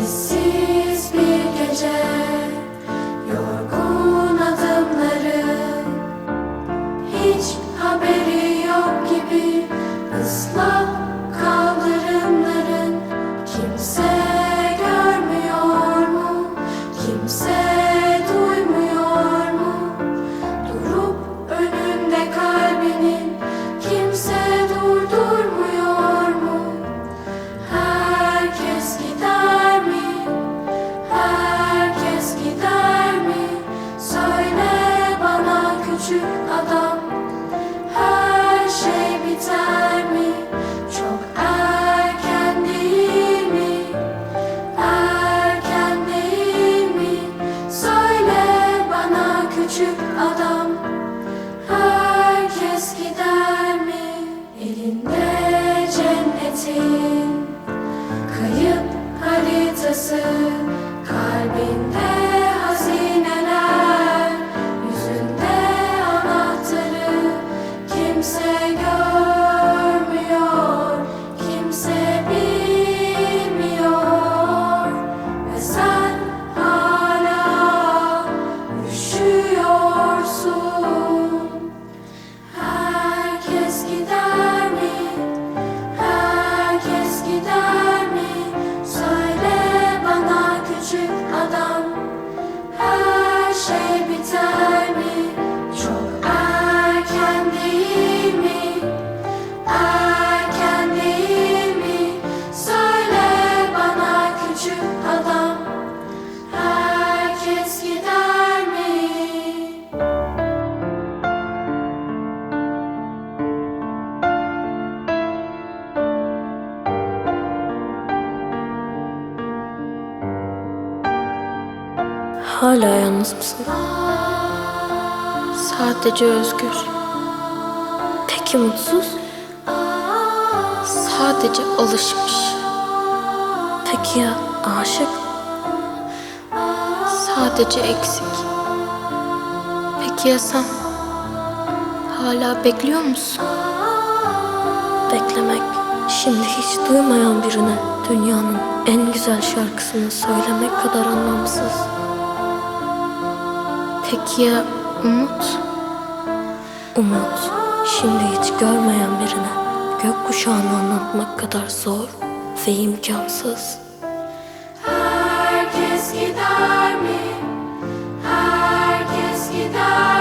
Sessiz bir gece, yorgun adımları, hiç haberi yok gibi ıslak kaldırımların. Kimse görmüyor mu? Kimse duymuyor mu? Durup önünde kalbinin kimse durdurmuyor mu? Herkes gider mi? Herkes gider mi? Söyle bana küçük adam, her şey biter mi? Çok erken değil mi? Erken değil mi? Söyle bana küçük adam, herkes gider mi? Elinde cennetin kayıp haritası, kalbinde hazineler, yüzünde anahtarı. Kimse görmüyor, kimse bilmiyor ve sen hala üşüyorsun. Herkes gider mi? Herkes gider mi? Söyle bana küçük adam, her şey biter mi? Çok erken değil mi? Erken değil mi? Söyle bana küçük adam, herkes gider mi? Hala yalnız mısın? Sadece özgür. Peki mutsuz? Sadece alışmış. Peki ya aşık? Sadece eksik. Peki ya sen? Hala bekliyor musun? Beklemek, şimdi hiç duymayan birine dünyanın en güzel şarkısını söylemek kadar anlamsız. Peki ya umut? Umut, şimdi hiç görmeyen birine gökkuşağını anlatmak kadar zor ve imkansız. Herkes gider mi? Herkes gider